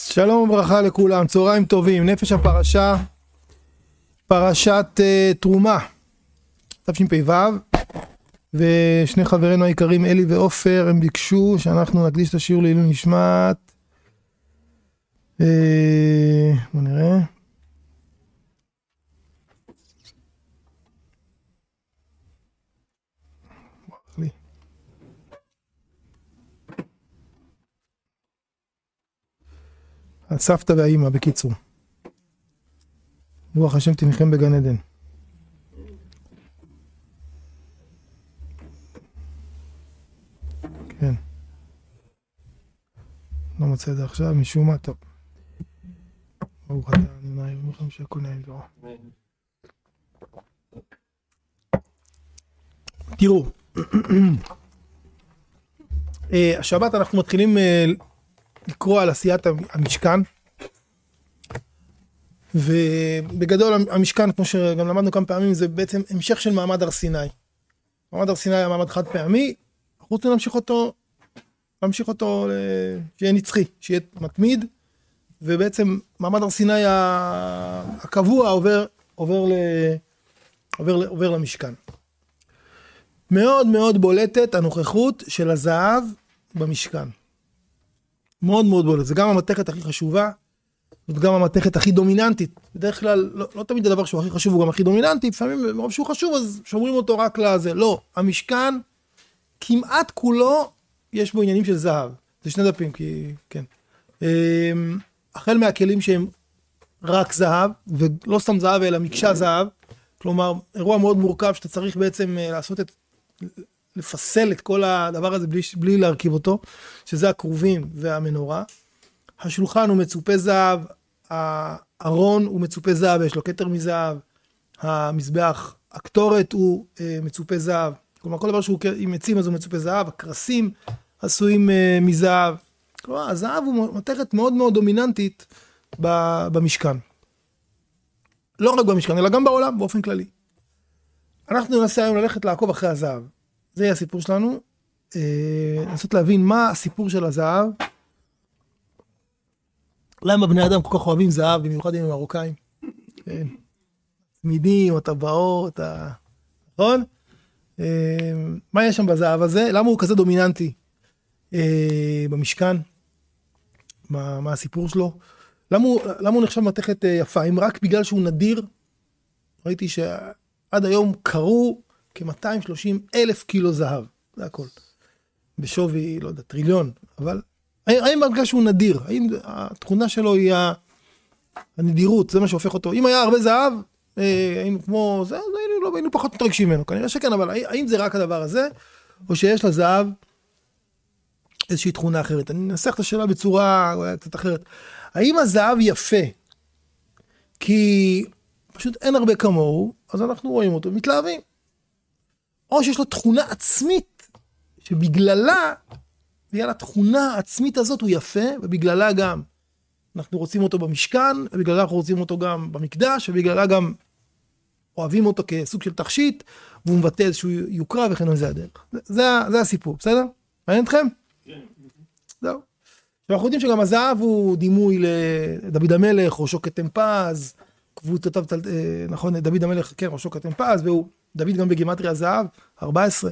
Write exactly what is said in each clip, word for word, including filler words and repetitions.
שלום וברכה לכולם, צהריים טובים. נפש הפרשה, פרשת uh, תרומה, תשפ"ו, ושני חברינו היקרים אלי ועופר הם ביקשו שאנחנו נקדיש את השיעור לעילוי נשמת. Uh, בוא נראה. הסבתא והאימא, בקיצור. רוח השם תניחם בגן עדן. כן. לא מוצא את זה עכשיו, משום מה, טוב. ברוך אתה, נמנע ירמוכם שהכל נעים דברו. תראו, השבת אנחנו מתחילים לקרוא על עשיית המשכן, ובגדול המשכן, כמו שגם למדנו כמה פעמים, זה בעצם המשך של מעמד הר סיני. מעמד הר סיני היה מעמד חד פעמי, אנחנו רוצים להמשיך אותו, להמשיך אותו שיהיה נצחי, שיהיה מתמיד, ובעצם מעמד הר סיני הקבוע עובר, עובר, ל, עובר, עובר למשכן. מאוד מאוד בולטת הנוכחות של הזהב במשכן. מאוד מאוד בולט, זה גם המתכת הכי חשובה, זאת גם המתכת הכי דומיננטית. בדרך כלל, לא, לא תמיד הדבר שהוא הכי חשוב הוא גם הכי דומיננטי, לפעמים מרוב שהוא חשוב אז שומרים אותו רק לזה. לא, המשכן כמעט כולו יש בו עניינים של זהב. זה שני דפים, כי כן. החל מהכלים שהם רק זהב, ולא סתם זהב אלא מקשה זהב, כלומר אירוע מאוד מורכב שאתה צריך בעצם לעשות את לפסל את כל הדבר הזה בלי, בלי להרכיב אותו, שזה הכרובים והמנורה. השולחן הוא מצופה זהב, הארון הוא מצופה זהב, יש לו כתר מזהב, המזבח, הקטורת הוא אה, מצופה זהב, כלומר כל דבר שהוא עם עצים אז הוא מצופה זהב, הקרסים עשויים אה, מזהב, כלומר הזהב הוא מתכת מאוד מאוד דומיננטית במשכן. לא רק במשכן, אלא גם בעולם באופן כללי. אנחנו ננסה היום ללכת לעקוב אחרי הזהב. זה יהיה הסיפור שלנו, לנסות להבין מה הסיפור של הזהב, למה בני אדם כל כך אוהבים זהב, במיוחד עם המרוקאים, צמידים, הטבעות, נכון? מה יש שם בזהב הזה? למה הוא כזה דומיננטי במשכן? מה, מה הסיפור שלו? למה הוא, למה הוא נחשב מתכת יפה? אם רק בגלל שהוא נדיר, ראיתי שעד היום קרו, כ-מאתיים ושלושים אלף קילו זהב, זה הכל. בשווי, לא יודע, טריליון, אבל האם בגלל שהוא נדיר, האם התכונה שלו היא הנדירות, זה מה שהופך אותו. אם היה הרבה זהב, היינו כמו זה, היינו, לא, היינו פחות מתרגשים ממנו, כנראה שכן, אבל האם זה רק הדבר הזה, או שיש לזהב איזושהי תכונה אחרת? אני אנסח את השאלה בצורה קצת אחרת. האם הזהב יפה? כי פשוט אין הרבה כמוהו, אז אנחנו רואים אותו, מתלהבים. או שיש לו תכונה עצמית, שבגללה, בגלל התכונה העצמית הזאת הוא יפה, ובגללה גם אנחנו רוצים אותו במשכן, ובגללה אנחנו רוצים אותו גם במקדש, ובגללה גם אוהבים אותו כסוג של תכשיט, והוא מבטא איזשהו יוקרה וכן על זה הדרך. זה, זה, זה הסיפור, בסדר? מעניין אתכם? כן. זהו. אנחנו יודעים שגם הזהב הוא דימוי לדוד המלך, ראשו כתם פז, קבוצותיו, נכון, דוד המלך, כן, ראשו כתם פז, והוא דוד גם בגימטריה זהב, ארבע עשרה.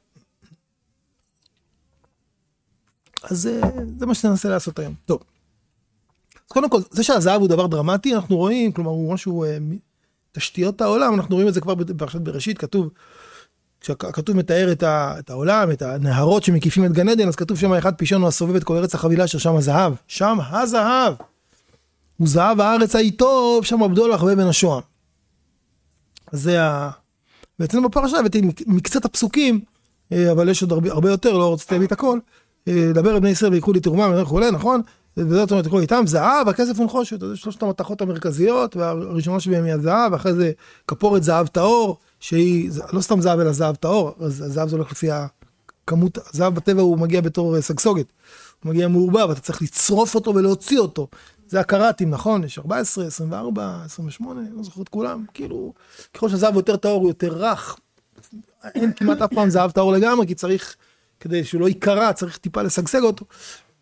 אז זה, זה מה שננסה לעשות היום. טוב. אז קודם כל, זה שהזהב הוא דבר דרמטי, אנחנו רואים, כלומר, הוא משהו, תשתיות העולם, אנחנו רואים את זה כבר בפרשת בראשית, כתוב, כשכתוב מתאר את, ה, את העולם, את הנהרות שמקיפים את גן עדן, אז כתוב שם אחד פישון, הוא הסובב את כל ארץ החבילה, ששם הזהב, שם הזהב. הוא זהב הארץ האיתו, שם הבדול החווה בין השוהם. אז זה ה... ואצלנו בפרשה, הבאתי מקצת הפסוקים, אבל יש עוד הרבה, הרבה יותר, לא רציתי להביא את הכל, לדבר בני ישראל ויקחו לי תרומה, וכולי, נכון? וזאת אומרת, תקחו איתם, זהב, הכסף ונחושת, זה שלושת המתכות המרכזיות, והראשונה שבהם היא הזהב, ואחרי זה כפורת זהב טהור, שהיא, לא סתם זהב אלא זהב טהור, אז הזהב זה הולך לפי הכמות, הזהב בטבע הוא מגיע בתור סגסוגת, הוא מגיע מעורבב, אתה צריך לצרוף אותו ולהוציא אותו, זה הקראטים, נכון? יש ארבע עשרה, עשרים וארבע, עשרים ושמונה, לא זוכר את כולם, כאילו, ככל שהזהב יותר טהור הוא יותר רך, אין כמעט אף פעם זהב טהור לגמרי, כי צריך, כדי שהוא לא יקרה, צריך טיפה לסגסג אותו.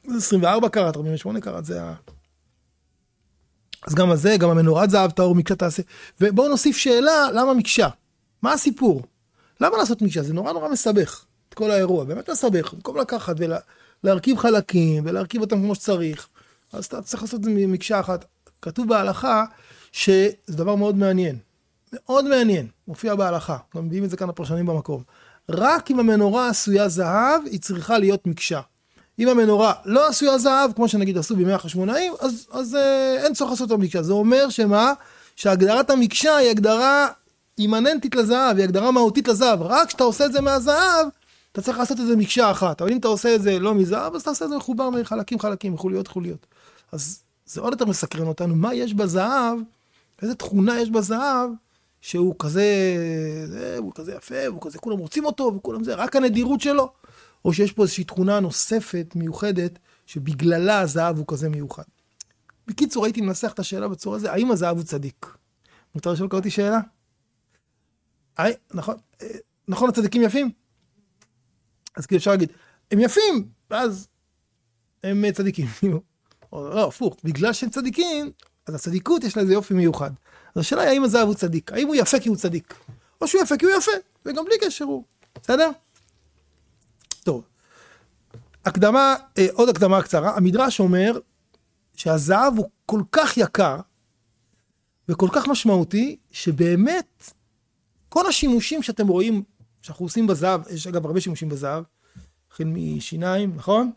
עשרים וארבע קראט, ארבעים ושמונה קראט, זה ה... אז גם הזה, גם המנורת זהב, טהור מקשה תעשה. ובואו נוסיף שאלה, למה מקשה? מה הסיפור? למה לעשות מקשה? זה נורא נורא מסבך, את כל האירוע, באמת מסבך, במקום לקחת ולהרכיב חלקים, ולהרכיב אותם כמו שצריך, אז אתה צריך לעשות את זה מקשה אחת. כתוב בהלכה, שזה דבר מאוד מעניין, מאוד מעניין, מופיע בהלכה, גם מביאים את זה כאן הפרשנים במקום. רק אם המנורה עשויה זהב, היא צריכה להיות מקשה. אם המנורה לא עשויה זהב, כמו שנגיד עשו בימי החשמונאים, אז, אז אה, אין צורך לעשות את המקשה. זה אומר שמה? שהגדרת המקשה היא הגדרה אימננטית לזהב, היא הגדרה מהותית לזהב. רק כשאתה עושה את זה מהזהב, אתה צריך לעשות את זה מקשה אחת. אבל אם אתה עושה את זה לא מזהב, אז אתה עושה את זה מחובר מחלקים חלקים, מחוליות חוליות. אז זה עוד יותר מסקרן אותנו, מה יש בזהב, איזה תכונה יש בזהב, שהוא כזה, זה, הוא כזה יפה, הוא כזה, כולם רוצים אותו, וכולם זה, רק הנדירות שלו. או שיש פה איזושהי תכונה נוספת, מיוחדת, שבגללה הזהב הוא כזה מיוחד. בקיצור, הייתי מנסח את השאלה בצורה הזה, האם הזהב הוא צדיק? מותר לשאול אותי שאלה? היי, נכון, נכון, הצדיקים יפים? אז כאילו אפשר להגיד, הם יפים, ואז הם צדיקים. או לא, הפוך, בגלל שהם צדיקים, אז הצדיקות יש לה איזה יופי מיוחד. אז השאלה היא, האם הזהב הוא צדיק? האם הוא יפה כי הוא צדיק? או שהוא יפה כי הוא יפה, וגם בלי קשר הוא. בסדר? טוב. הקדמה, אה, עוד הקדמה קצרה. המדרש אומר שהזהב הוא כל כך יקר, וכל כך משמעותי, שבאמת כל השימושים שאתם רואים, שאנחנו עושים בזהב, יש אגב הרבה שימושים בזהב, החל משיניים, נכון?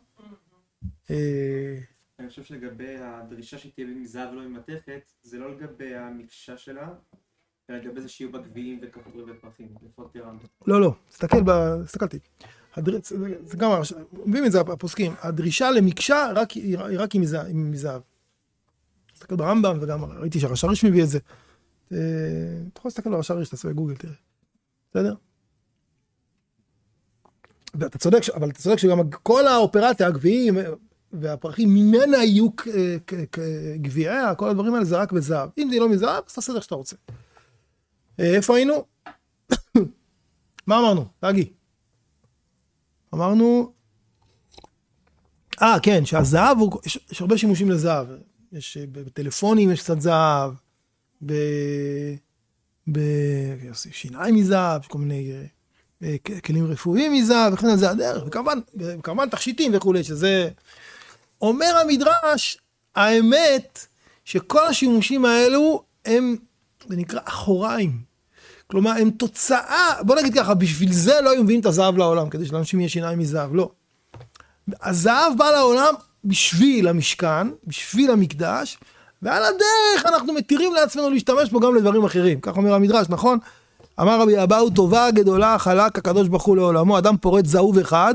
אני חושב שלגבי הדרישה שתהיה מזהב לא ממתכת, זה לא לגבי המקשה שלה, אלא לגבי זה שיהיו בגביעים וכפות ופרחים, לפחות תרם. לא, לא, תסתכל, הסתכלתי. זה גם, מביאים את זה הפוסקים, הדרישה למקשה היא רק עם מזהב. תסתכל ברמב"ם, וגם ראיתי שהרש"ר רש מביא את זה. אתה יכול להסתכל ברש"ר רש, תעשה בגוגל, תראה. בסדר? ואתה צודק, אבל אתה צודק שגם כל האופרציה, הגביעים והפרחים, ממנה יהיו גביעיה, כל הדברים האלה זה רק בזהב. אם זה לא מזהב, אז תעשה איך שאתה רוצה. איפה היינו? מה אמרנו? תגי. אמרנו, אה, כן, שהזהב, הוא, יש, יש הרבה שימושים לזהב. יש בטלפונים, יש קצת זהב, בשיניים מזהב, יש כל מיני כלים רפואיים מזהב, וכן זה הדרך, וכמובן, וכמובן תכשיטים וכו', שזה... אומר המדרש, האמת, שכל השימושים האלו, הם, זה נקרא אחוריים. כלומר, הם תוצאה, בוא נגיד ככה, בשביל זה לא היו מביאים את הזהב לעולם, כדי שלאנשים יהיה שיניים מזהב, לא. הזהב בא לעולם בשביל המשכן, בשביל המקדש, ועל הדרך אנחנו מתירים לעצמנו להשתמש בו גם לדברים אחרים. כך אומר המדרש, נכון? אמר רבי אבאו, טובה גדולה חלק הקדוש ברוך הוא לעולמו, אדם פורט זהוב אחד,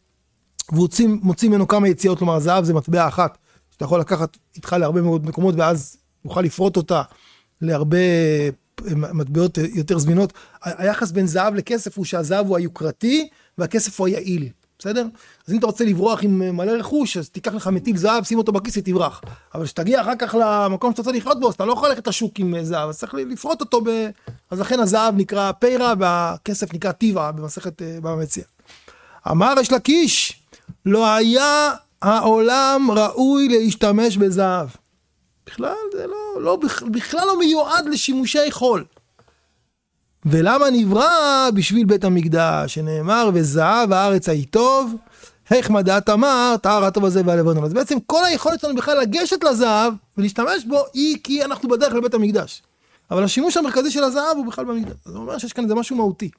ומוציא ממנו כמה יציאות, כלומר, זהב זה מטבע אחת, שאתה יכול לקחת איתך להרבה מאוד מקומות, ואז נוכל לפרוט אותה להרבה מטבעות יותר זמינות. היחס בין זהב לכסף הוא שהזהב הוא היוקרתי, והכסף הוא היעיל. בסדר? אז אם אתה רוצה לברוח עם מלא רכוש, אז תיקח לך מטיל זהב, שים אותו בכיס ותברח. אבל כשתגיע אחר כך למקום שאתה רוצה לחיות בו, אז אתה לא יכול ללכת לשוק עם זהב, אז צריך לפרוט אותו ב... אז לכן הזהב נקרא פירה, והכסף נקרא טיבה, במסכת במציע. אמר יש לקיש, לא היה העולם ראוי להשתמש בזהב. בכלל, זה לא, לא, בכלל לא מיועד לשימושי חול. ולמה נברא בשביל בית המקדש, שנאמר, וזהב הארץ היא טוב, איך מדעת אמר, טהר הטוב הזה והלבנון. אז בעצם כל היכולת שלנו בכלל לגשת לזהב, ולהשתמש בו, היא כי אנחנו בדרך לבית המקדש. אבל השימוש המרכזי של הזהב הוא בכלל במקדש. זאת אומרת שיש כאן איזה משהו מהותי.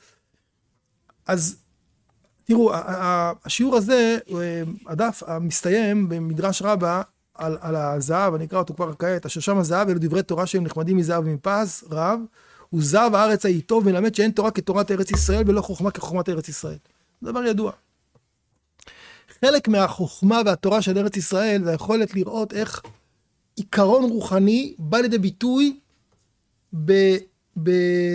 אז, תראו, השיעור הזה, הדף המסתיים במדרש רבה, על, על הזהב, אני אקרא אותו כבר כעת, אשר שם הזהב, אלו דברי תורה שהם נחמדים מזהב ומפז, רב, וזהב הארץ היא טוב, מלמד שאין תורה כתורת ארץ ישראל, ולא חוכמה כחוכמת ארץ ישראל. זה דבר ידוע. חלק מהחוכמה והתורה של ארץ ישראל, זה היכולת לראות איך עיקרון רוחני בא לידי ביטוי, ב, ב,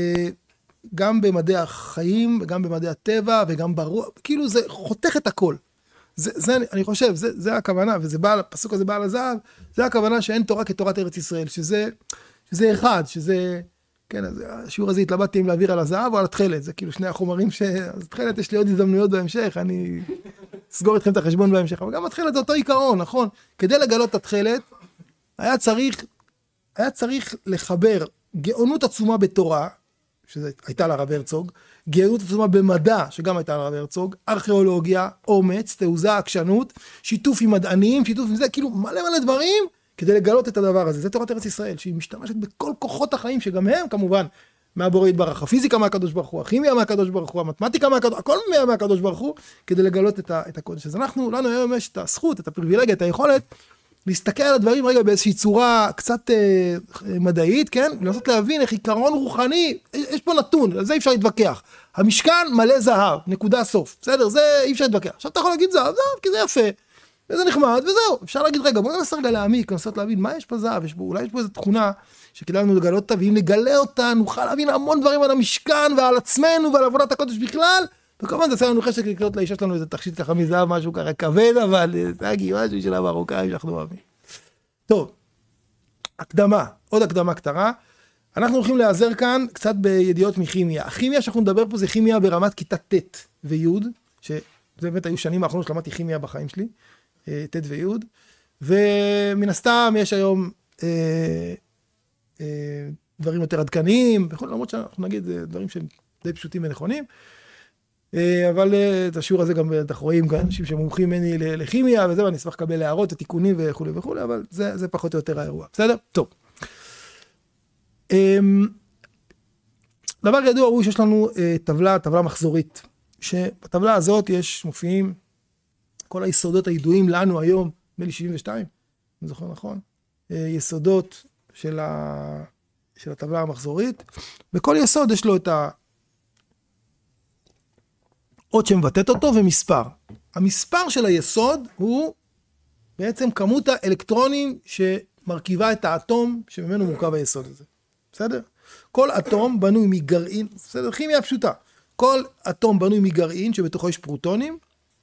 גם במדעי החיים, וגם במדעי הטבע, וגם ברוח, כאילו זה חותך את הכל. זה, זה, אני חושב, זה, זה הכוונה, וזה בא, הפסוק הזה בא על הזהב, זה הכוונה שאין תורה כתורת ארץ ישראל, שזה, שזה אחד, שזה, כן, אז השיעור הזה התלבטתי אם להעביר על הזהב או על התכלת, זה כאילו שני החומרים ש... אז התכלת יש לי עוד הזדמנויות בהמשך, אני אסגור איתכם את החשבון בהמשך, אבל גם התכלת זה אותו עיקרון, נכון? כדי לגלות את התכלת, היה צריך, היה צריך לחבר גאונות עצומה בתורה, שהייתה לרב הרצוג, גאונות עצומה במדע, שגם הייתה לרב הרצוג, ארכיאולוגיה, אומץ, תעוזה, עקשנות, שיתוף עם מדענים, שיתוף עם זה, כאילו מלא מלא דברים, כדי לגלות את הדבר הזה. זה תורת ארץ ישראל, שהיא משתמשת בכל כוחות החיים, שגם הם כמובן מהבורא יתברך, הפיזיקה מהקדוש ברוך הוא, הכימיה מהקדוש ברוך הוא, המתמטיקה מהקדוש, הכל מהקדוש ברוך הוא, כדי לגלות את, ה, את הקודש. אז אנחנו, לנו היום יש את הזכות, את הפריבילגיה, את היכולת, להסתכל על הדברים רגע באיזושהי צורה קצת אה, מדעית, כן? ולנסות להבין איך עיקרון רוחני, יש פה נתון, על זה אי אפשר להתווכח. המשכן מלא זהב, נקודה סוף, בסדר? זה אי אפשר להתווכח. עכשיו אתה יכול להגיד זהב, זהב, כי זה יפה, וזה נחמד, וזהו. אפשר להגיד, רגע, בואו ננסה רגע להעמיק, לנסות להבין מה יש פה זהב, יש בו, אולי יש פה איזו תכונה שכדאי לנו לגלות אותה, ואם נגלה אותה, נוכל להבין המון דברים על המשכן ועל עצמנו ועל עבודת הקודש בכלל, וכמובן זה עושה לנו חשק לקנות לאישה שלנו איזה תכשיט ככה מזהב, משהו ככה כבד, אבל זה הגיע משהו של המרוקאים שאנחנו אוהבים. טוב, הקדמה, עוד הקדמה קצרה. אנחנו הולכים להיעזר כאן קצת בידיעות מכימיה. הכימיה שאנחנו נדבר פה זה כימיה ברמת כיתה ט' וי', שזה באמת היו שנים האחרונות שלמדתי כימיה בחיים שלי, ט' וי', ומן הסתם יש היום אה, אה, דברים יותר עדכניים, למרות שאנחנו נגיד דברים שהם די פשוטים ונכונים, אבל את השיעור הזה גם אנחנו רואים אנשים שמומחים ממני לכימיה וזה, ואני אשמח לקבל הערות ותיקונים וכו' וכו', אבל זה, זה פחות או יותר האירוע. בסדר? טוב. דבר ידוע הוא שיש לנו טבלה, טבלה מחזורית, שבטבלה הזאת יש מופיעים כל היסודות הידועים לנו היום, מלי שבעים ושתיים, אני זוכר נכון, יסודות של, ה... של הטבלה המחזורית, בכל יסוד יש לו את ה... עוד שמבטאת אותו ומספר. המספר של היסוד הוא בעצם כמות האלקטרונים שמרכיבה את האטום שממנו מורכב היסוד הזה. בסדר? כל אטום בנוי מגרעין, בסדר? כימיה פשוטה. כל אטום בנוי מגרעין שבתוכו יש פרוטונים,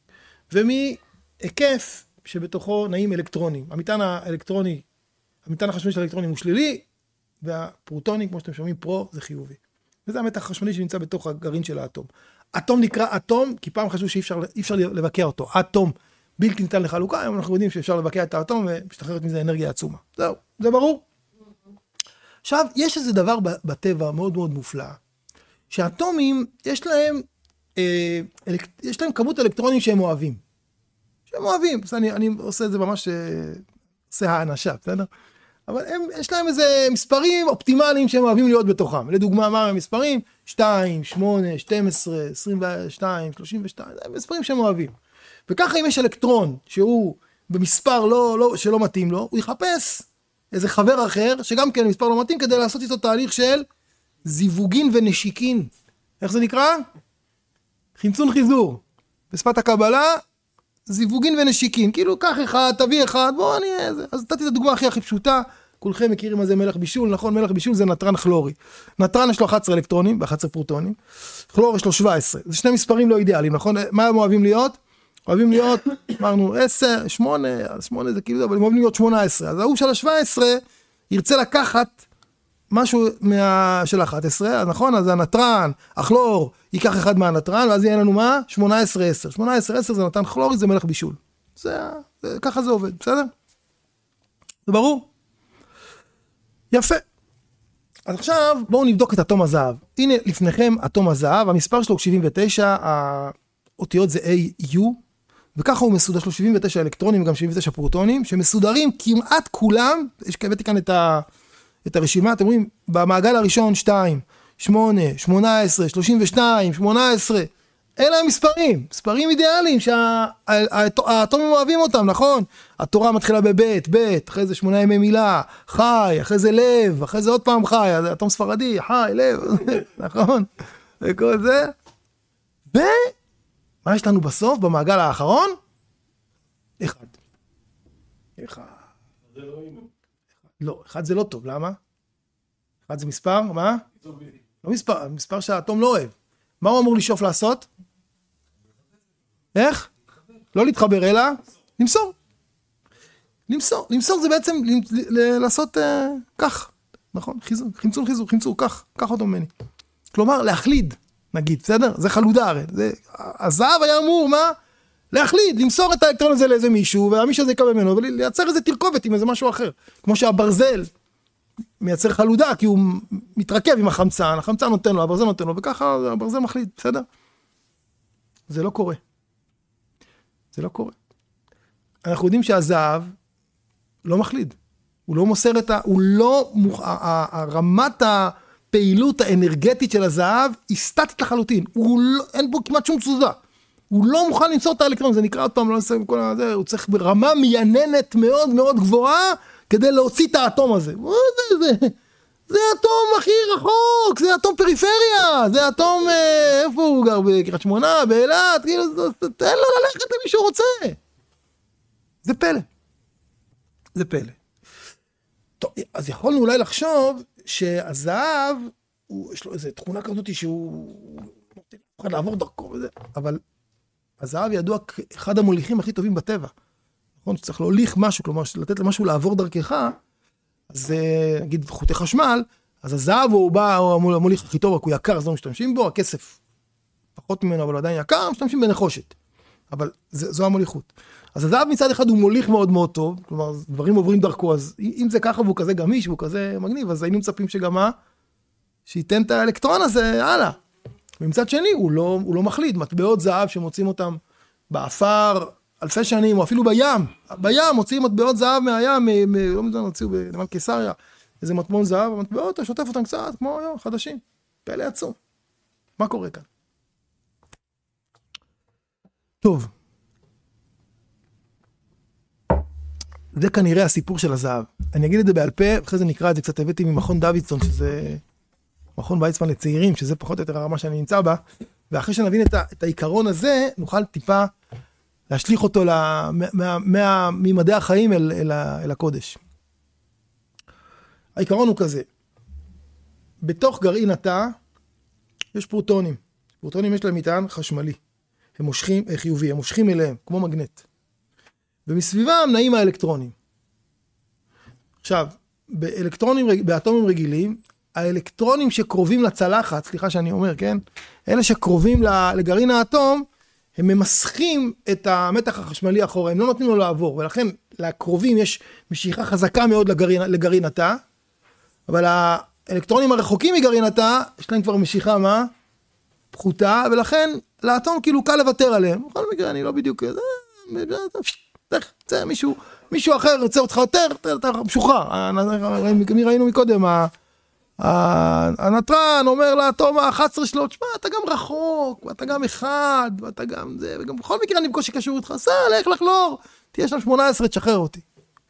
ומהיקף שבתוכו נעים אלקטרונים. המטען האלקטרוני, המטען החשמלי של האלקטרונים הוא שלילי, והפרוטונים, כמו שאתם שומעים, פרו, זה חיובי. וזה המתח החשמלי שנמצא בתוך הגרעין של האטום. אטום נקרא אטום, כי פעם חשבו שאי אפשר, אי אפשר לבקע אותו. אטום בלתי ניתן לחלוקה, היום אנחנו יודעים שאפשר לבקע את האטום, ומשתחררת מזה אנרגיה עצומה. זהו, זה ברור. עכשיו, יש איזה דבר בטבע מאוד מאוד מופלא, שהאטומים, יש להם, אה, אלק, יש להם כמות אלקטרונים שהם אוהבים. שהם אוהבים, אני, אני עושה את זה ממש, אה, עושה האנשה, בסדר? אבל הם, יש להם איזה מספרים אופטימליים שהם אוהבים להיות בתוכם. לדוגמה, מה המספרים? שתיים, שמונה, שתים עשרה, עשרים ושתיים, שלושים ושתיים, זה מספרים שהם אוהבים. וככה אם יש אלקטרון שהוא במספר לא, לא, שלא מתאים לו, הוא יחפש איזה חבר אחר שגם כן מספר לא מתאים, כדי לעשות איתו תהליך של זיווגין ונשיקין. איך זה נקרא? חמצון חיזור. בשפת הקבלה, זיווגין ונשיקין. כאילו, קח אחד, תביא אחד, בוא אני... אז נתתי את הדוגמה הכי הכי פשוטה. כולכם מכירים מה זה מלח בישול, נכון? מלח בישול זה נטרן כלורי. נטרן יש לו אחת עשרה אלקטרונים, ו-אחד עשר פרוטונים. כלור יש לו שבע עשרה. זה שני מספרים לא אידיאליים, נכון? מה הם אוהבים להיות? אוהבים להיות, אמרנו, עשר, שמונה, שמונה זה כאילו, אבל הם אוהבים להיות שמונה עשרה. אז ההוא של ה-שבע עשרה ירצה לקחת משהו מה... של אחת עשרה, נכון? אז הנטרן, הכלור, ייקח אחד מהנטרן, ואז יהיה לנו מה? שמונה עשרה עשר. שמונה עשרה עשר זה נטרן כלורי, זה מלח בישול. זה, זה, ככה זה עובד, בסדר? זה ברור? יפה. אז עכשיו בואו נבדוק את אטום הזהב. הנה לפניכם אטום הזהב, המספר שלו הוא שבעים ותשע, האותיות זה A U, וככה הוא מסודר, יש לו שבעים ותשע אלקטרונים, וגם שבעים ותשע פרוטונים, שמסודרים כמעט כולם, יש כבאתי כאן את, ה, את הרשימה, אתם רואים, במעגל הראשון שתיים, שמונה, שמונה עשרה, שלושים ושתיים, שמונה עשרה, אלה המספרים, מספרים אידיאליים שהאטומים אוהבים אותם, נכון? התורה מתחילה בבית, בית, אחרי זה שמונה ימי מילה, חי, אחרי זה לב, אחרי זה עוד פעם חי, אטום ספרדי, חי, לב, נכון? וכל זה. ומה יש לנו בסוף, במעגל האחרון? אחד. אחד. לא, אחד זה לא טוב, למה? אחד זה מספר, מה? לא מספר, מספר שהאטום לא אוהב. מה הוא אמור לשאוף לעשות? איך? לא להתחבר, אלא למסור. למסור. למסור זה בעצם לעשות כך. נכון, חיזוק, חמצון חיזוק, חימצון, כך, כך אותו ממני. כלומר, להחליד, נגיד, בסדר? זה חלודה הרי. זה, הזהב היה אמור, מה? להחליד, למסור את האלקטרון הזה לאיזה מישהו, והמישהו הזה יקבל ממנו, ולייצר איזה תרכובת עם איזה משהו אחר. כמו שהברזל מייצר חלודה, כי הוא מתרכב עם החמצן, החמצן נותן לו, הברזל נותן לו, וככה הברזל מחליד, בסדר? זה לא קורה. זה לא קורה. אנחנו יודעים שהזהב לא מחליד. הוא לא מוסר את ה... הוא לא... הרמת הפעילות האנרגטית של הזהב היא סטטית לחלוטין. הוא לא... אין בו כמעט שום תזוזה. הוא לא מוכן למסור את האלקטרון, זה נקרא עוד פעם, לא נסיים כל הזה, הוא צריך ברמה מייננת מאוד מאוד גבוהה, כדי להוציא את האטום הזה. זה, זה, זה אטום הכי רחוק, זה אטום פריפריה, זה אטום, איפה הוא גר? בקריית שמונה, באילת, כאילו, תן לו ללכת למי שהוא רוצה. זה פלא. זה פלא. טוב, אז יכולנו אולי לחשוב שהזהב, הוא, יש לו איזו תכונה כזאת שהוא נותן לעבור דרכו וזה, אבל הזהב ידוע כאחד המוליכים הכי טובים בטבע. נכון? שצריך להוליך משהו, כלומר, לתת למשהו לעבור דרכך, אז נגיד חוטי חשמל, אז הזהב הוא בא, הוא המוליך הכי טוב, הוא יקר, אז לא משתמשים בו, הכסף פחות ממנו, אבל עדיין יקר, משתמשים בנחושת. אבל זה, זו המוליכות. אז הזהב מצד אחד הוא מוליך מאוד מאוד טוב, כלומר, דברים עוברים דרכו, אז אם זה ככה והוא כזה גמיש, והוא כזה מגניב, אז היינו מצפים שגם מה? שייתן את האלקטרון הזה, הלאה. ומצד שני, הוא לא, הוא לא מחליד, מטבעות זהב שמוצאים אותם באפר, אלפי שנים, או אפילו בים, בים מוצאים מטבעות זהב מהים, מ, מ, לא מזמן הוציאו בנמל קיסריה, איזה מטבעות זהב, המטבעות, אתה שוטף אותם קצת, כמו היום, חדשים, פלא עצום. מה קורה כאן? טוב. זה כנראה הסיפור של הזהב. אני אגיד את זה בעל פה, אחרי זה נקרא את זה, קצת הבאתי ממכון דוידסון, שזה מכון ויצמן לצעירים, שזה פחות או יותר הרמה שאני נמצא בה, ואחרי שנבין את, ה, את העיקרון הזה, נוכל טיפה להשליך אותו ממדעי החיים אל, אל, אל הקודש. העיקרון הוא כזה, בתוך גרעין התא, יש פרוטונים. פרוטונים יש להם מטען חשמלי. הם מושכים, חיובי, הם מושכים אליהם, כמו מגנט. ומסביבם נעים האלקטרונים. עכשיו, באלקטרונים, באטומים רגילים, האלקטרונים שקרובים לצלחת, סליחה שאני אומר, כן? אלה שקרובים לגרעין האטום, הם ממסכים את המתח החשמלי אחורה, הם לא נותנים לו לעבור, ולכן לקרובים יש משיכה חזקה מאוד לגרעין, לגרעין התא, אבל האלקטרונים הרחוקים מגרעין התא, יש להם כבר משיכה מה? פחותה, ולכן לאטום כאילו קל לוותר עליהם. בכל מקרה, אני לא בדיוק... זה מישהו, מישהו אחר יוצא אותך יותר, אתה משוחרר. מי ראינו מקודם, הנטרן אומר לאטום ה-אחת עשרה שלו, תשמע, אתה גם רחוק, ואתה גם אחד, ואתה גם זה, וגם בכל מקרה אני בקושי קשור איתך, סע, לך לחלור, תהיה שם שמונה עשרה, תשחרר אותי.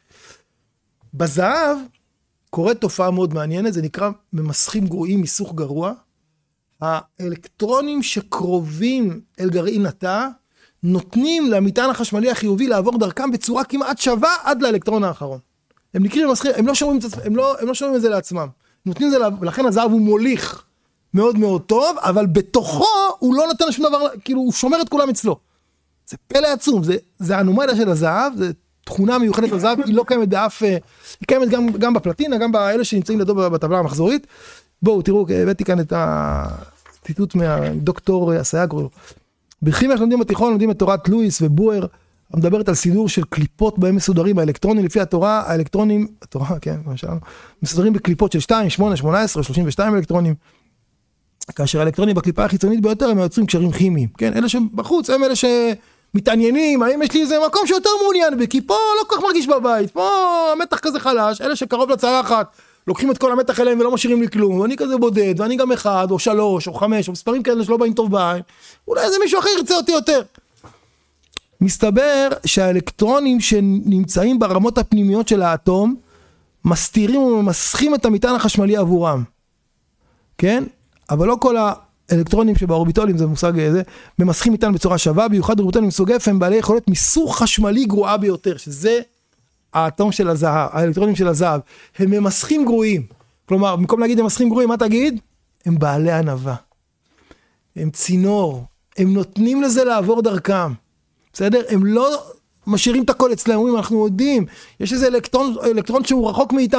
בזהב קורית תופעה מאוד מעניינת, זה נקרא ממסכים גרועים, מיסוך גרוע. האלקטרונים שקרובים אל גרעין התא, נותנים למטען החשמלי החיובי לעבור דרכם בצורה כמעט שווה עד לאלקטרון האחרון. הם נקראים ממסכים, הם לא שומעים, הם לא, הם לא שומעים את זה לעצמם. נותנים את זה, ולכן הזהב הוא מוליך מאוד מאוד טוב, אבל בתוכו הוא לא נותן לשום דבר, כאילו הוא שומר את כולם אצלו. זה פלא עצום, זה, זה אנומליה של הזהב, זה תכונה מיוחדת לזהב, היא לא קיימת באף, היא קיימת גם, גם בפלטינה, גם באלה שנמצאים לדו בטבלה המחזורית. בואו, תראו, הבאתי כאן את הציטוט מהדוקטור אסייגרו. בכימיה שלומדים בתיכון, לומדים את תורת לואיס ובואר, המדברת על סידור של קליפות בהם מסודרים האלקטרונים, לפי התורה, האלקטרונים, התורה, כן, מסודרים בקליפות של שתיים, שמונה, שמונה עשרה, שלושים ושתיים אלקטרונים, כאשר האלקטרונים בקליפה החיצונית ביותר, הם יוצרים קשרים כימיים, כן, אלה שבחוץ, הם אלה שמתעניינים, האם יש לי איזה מקום שיותר מעוניין בי, כי פה לא כל כך מרגיש בבית, פה המתח כזה חלש, אלה שקרוב לצלחת, לוקחים את כל המתח אליהם ולא משאירים לי כלום, ואני כזה בודד, ואני גם אחד, או שלוש, או חמש, או מספרים כאלה שלא באים טוב בעין, אולי איזה מישהו אחר ירצה אותי יותר. מסתבר שהאלקטרונים שנמצאים ברמות הפנימיות של האטום, מסתירים וממסכים את המטען החשמלי עבורם. כן? אבל לא כל האלקטרונים שבאורביטולים, זה מושג איזה, ממסכים מטען בצורה שווה, במיוחד אורביטולים מסוג F, הם בעלי יכולת מיסוך חשמלי גרועה ביותר, שזה האטום של הזהב, האלקטרונים של הזהב. הם ממסכים גרועים. כלומר, במקום להגיד הם ממסכים גרועים, מה תגיד? הם בעלי ענווה. הם צינור. הם נותנים לזה לעבור דרכם. בסדר? הם לא משאירים את הכל אצלם, אומרים, אנחנו יודעים, יש איזה אלקטרון, אלקטרון שהוא רחוק מאיתנו,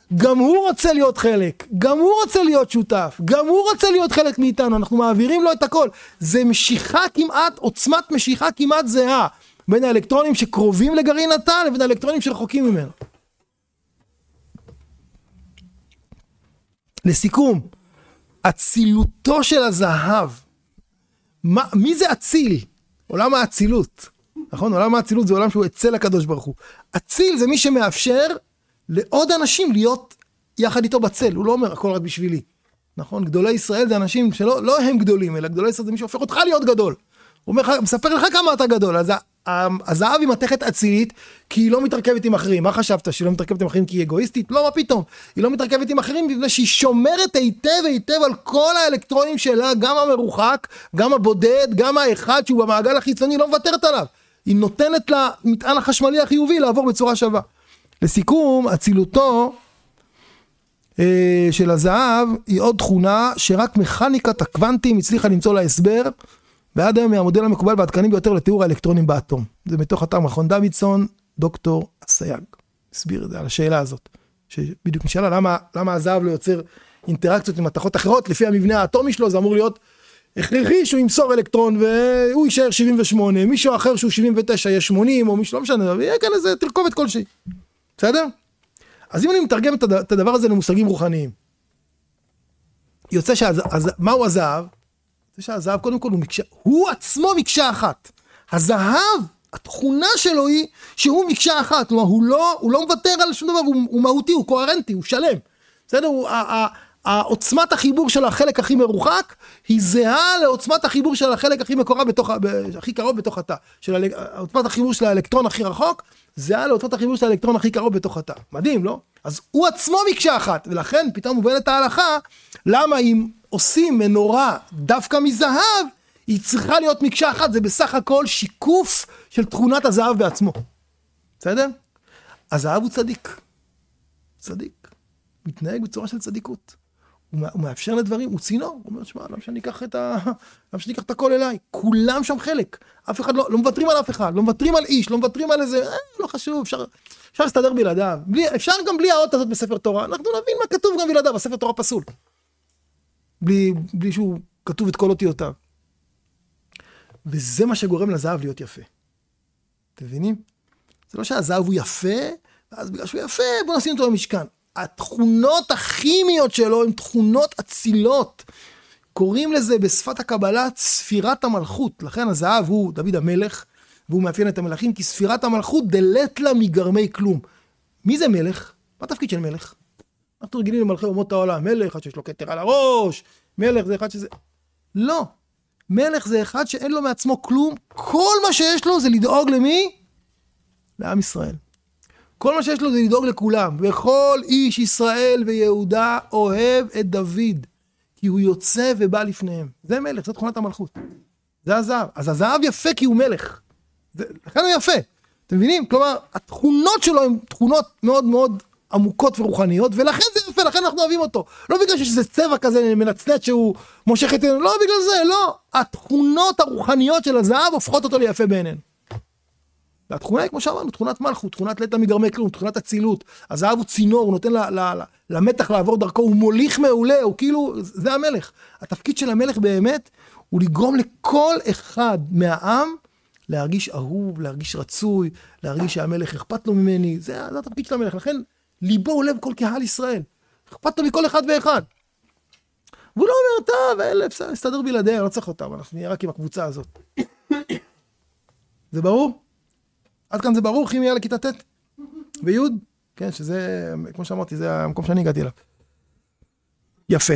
גם הוא רוצה להיות חלק, גם הוא רוצה להיות שותף, גם הוא רוצה להיות חלק מאיתנו, אנחנו מעבירים לו את הכל. זה משיכה כמעט, עוצמת משיכה כמעט זהה, בין האלקטרונים שקרובים לגרעין התא, לבין האלקטרונים שרחוקים ממנו. לסיכום, אצילותו של הזהב, מה, מי זה אציל? עולם האצילות, נכון? עולם האצילות זה עולם שהוא אצל הקדוש ברוך הוא. אציל זה מי שמאפשר לעוד אנשים להיות יחד איתו בצל, הוא לא אומר הכל רק בשבילי, נכון? גדולי ישראל זה אנשים שלא לא הם גדולים, אלא גדולי ישראל זה מי שהופך אותך להיות גדול. הוא אומר, מספר לך כמה אתה גדול, אז הזהב היא מתכת אצילית, כי היא לא מתרכבת עם אחרים. מה חשבת? שהיא לא מתרכבת עם אחרים כי היא אגואיסטית? לא, מה פתאום? היא לא מתרכבת עם אחרים, בגלל שהיא שומרת היטב היטב על כל האלקטרונים שלה, גם המרוחק, גם הבודד, גם האחד שהוא במעגל החיצוני, לא מוותרת עליו. היא נותנת למטען החשמלי החיובי לעבור בצורה שווה. לסיכום, אצילותו אה, של הזהב היא עוד תכונה שרק מכניקת הקוונטים הצליחה למצוא לה הסבר, ועד היום מהמודל המקובל והעדכני ביותר לתיאור האלקטרונים באטום. זה מתוך אתר מכון דוידסון, דוקטור אסייג. הסביר את זה על השאלה הזאת, שבדיוק נשאלה למה, למה הזהב לא יוצר אינטראקציות עם מתכות אחרות, לפי המבנה האטומי שלו זה אמור להיות הכרחי שהוא ימסור אלקטרון והוא יישאר שבעים ושמונה, מישהו אחר שהוא שבעים ותשע יהיה שמונים, או מישהו לא משנה, ויהיה כאן איזה תרכובת כלשהי. בסדר? אז אם אני מתרגם את הדבר הזה למושגים רוחניים, יוצא מהו הזהב? זה שהזהב קודם כל הוא מקשה, הוא עצמו מקשה אחת. הזהב, התכונה שלו היא שהוא מקשה אחת, כלומר הוא לא, הוא לא מוותר על שום דבר, הוא, הוא מהותי, הוא קוהרנטי, הוא שלם. בסדר? הוא, העוצמת החיבור של החלק הכי מרוחק, היא זהה לעוצמת החיבור של החלק הכי מקורב בתוך, הכי קרוב בתוך התא. של עוצמת החיבור של האלקטרון הכי רחוק, זהה לעוצמת החיבור של האלקטרון הכי קרוב בתוך התא. מדהים, לא? אז הוא עצמו מקשה אחת, ולכן פתאום מובנת ההלכה, למה אם עושים מנורה דווקא מזהב, היא צריכה להיות מקשה אחת, זה בסך הכל שיקוף של תכונת הזהב בעצמו. בסדר? הזהב הוא צדיק. צדיק. מתנהג בצורה של צדיקות. הוא מאפשר לדברים, הוא צינור, הוא אומר, שמע, למה שאני אקח את ה... למה שאני אקח את הכל אליי? כולם שם חלק. אף אחד לא, לא מוותרים על אף אחד, לא מוותרים על איש, לא מוותרים על איזה, אה, לא חשוב, אפשר, אפשר להסתדר בלעדיו. בלי, אפשר גם בלי האות הזאת בספר תורה, אנחנו נבין מה כתוב גם בלעדיו, הספר תורה פסול. בלי, בלי שהוא כתוב את כל אותיותיו. וזה מה שגורם לזהב להיות יפה. אתם מבינים? זה לא שהזהב הוא יפה, ואז בגלל שהוא יפה, בוא נשים אותו במשכן. התכונות הכימיות שלו הן תכונות אצילות. קוראים לזה בשפת הקבלה ספירת המלכות. לכן הזהב הוא דוד המלך, והוא מאפיין את המלכים, כי ספירת המלכות דלת לה מגרמי כלום. מי זה מלך? מה התפקיד של מלך? אנחנו רגילים למלכי אומות העולם. מלך, אחד שיש לו כתר על הראש. מלך זה אחד שזה... לא. מלך זה אחד שאין לו מעצמו כלום. כל מה שיש לו זה לדאוג למי? לעם ישראל. כל מה שיש לו זה לדאוג לכולם. וכל איש ישראל ויהודה אוהב את דוד. כי הוא יוצא ובא לפניהם. זה מלך, זו תכונת המלכות. זה הזהב. אז הזהב יפה כי הוא מלך. זה, לכן הוא יפה. אתם מבינים? כלומר, התכונות שלו הן תכונות מאוד מאוד עמוקות ורוחניות, ולכן זה יפה, לכן אנחנו אוהבים אותו. לא בגלל שיש איזה צבע כזה מנצנץ שהוא מושך את... לא בגלל זה, לא. התכונות הרוחניות של הזהב הופכות אותו ליפה בעינינו. והתכונה היא, כמו שאמרנו, תכונת מלכות, תכונת לית מגרמי כלום, תכונת אצילות. הזהב הוא צינור, הוא נותן ל, ל, ל, למתח לעבור דרכו, הוא מוליך מעולה, הוא כאילו, זה המלך. התפקיד של המלך באמת, הוא לגרום לכל אחד מהעם, להרגיש אהוב, להרגיש רצוי, להרגיש שהמלך אכפת לו ממני, זה, זה התפקיד של המלך. לכן, ליבו הוא לב כל קהל ישראל. אכפת לו מכל אחד ואחד. והוא לא אומר, טוב, אלה, בסדר, נסתדר בלעדיה, לא צריך אותם, אנחנו נהיה רק עם הקבוצה הזאת. זה ברור? עד כאן זה ברור, כימי היה לכיתה ט' ביוד? כן, שזה, כמו שאמרתי, זה המקום שאני הגעתי אליו. יפה.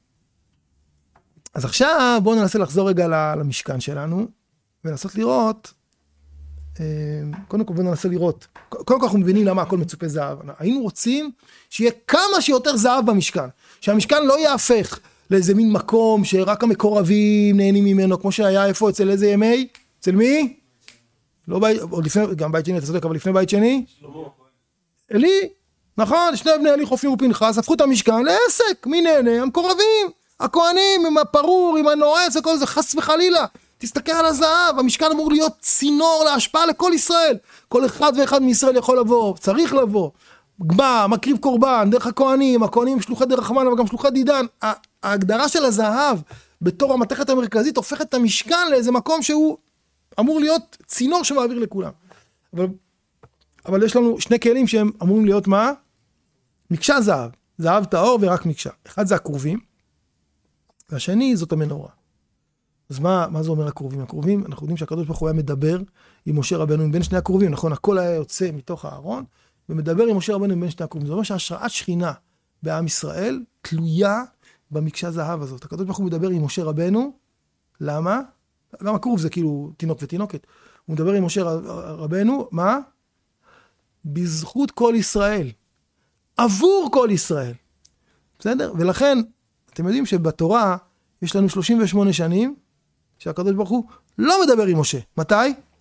אז עכשיו בואו ננסה לחזור רגע למשכן שלנו, ולנסות לראות, קודם כל בואו ננסה לראות, קודם כל אנחנו מבינים למה הכל מצופה זהב. היינו רוצים שיהיה כמה שיותר זהב במשכן, שהמשכן לא יהפך לאיזה מין מקום שרק המקורבים נהנים ממנו, כמו שהיה איפה, אצל איזה ימי? אצל מי? לא בית, עוד לפני, גם בית שני, אתה צודק, אבל לפני בית שני? אלי, נכון, שני בני אלי חופני ופנחס, הפכו את המשכן לעסק, מי נהנה? המקורבים, הכהנים, עם הפרור, עם הנועץ, וכל זה, חס וחלילה. תסתכל על הזהב, המשכן אמור להיות צינור להשפעה לכל ישראל. כל אחד ואחד מישראל יכול לבוא, צריך לבוא. בא, מקריב קורבן, דרך הכהנים, הכהנים שלוחי דרך רחמן, אבל גם שלוחי דידן. ההגדרה של הזהב בתור המתכת המרכזית הופכת את המשכן לאיזה מקום שהוא אמור להיות צינור שמעביר לכולם. אבל, אבל יש לנו שני כלים שהם אמורים להיות מה? מקשה זהב. זהב טהור ורק מקשה. אחד זה הקרובים, והשני זאת המנורה. אז מה, מה זה אומר הקרובים? הקרובים, אנחנו יודעים שהקדוש ברוך הוא היה מדבר עם משה רבנו בין שני הקרובים, נכון? הכל היה יוצא מתוך הארון, ומדבר עם משה רבנו בין שני הקרובים. זה אומר שהשראת שכינה בעם ישראל תלויה במקשה זהב הזאת. הקדוש ברוך הוא מדבר עם משה רבנו, למה? גם הקרוב זה כאילו תינוק ותינוקת. הוא מדבר עם משה רבנו, מה? בזכות כל ישראל. עבור כל ישראל. בסדר? ולכן, אתם יודעים שבתורה יש לנו שלושים ושמונה שנים, שהקדוש ברוך הוא לא מדבר עם משה. מתי?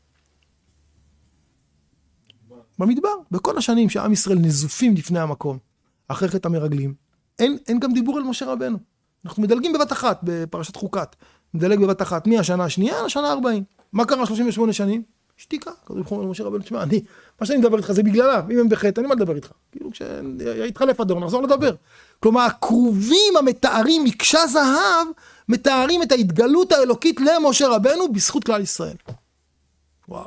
במדבר. בכל השנים שעם ישראל נזופים לפני המקום, אחרי חטא המרגלים, אין, אין גם דיבור על משה רבנו. אנחנו מדלגים בבת אחת, בפרשת חוקת. מדלג בבת אחת, מהשנה השנייה לשנה הארבעים. מה קרה שלושים ושמונה שנים? שתיקה. הקדוש ברוך הוא אומר למשה רבנו, תשמע, אני, מה שאני מדבר איתך זה בגללה, אם הם בחטא, אני מה לדבר איתך? כאילו כשהתחלף הדור, נחזור לדבר. כלומר, הקרובים המתארים מקשה זהב, מתארים את ההתגלות האלוקית למשה רבנו בזכות כלל ישראל. וואו.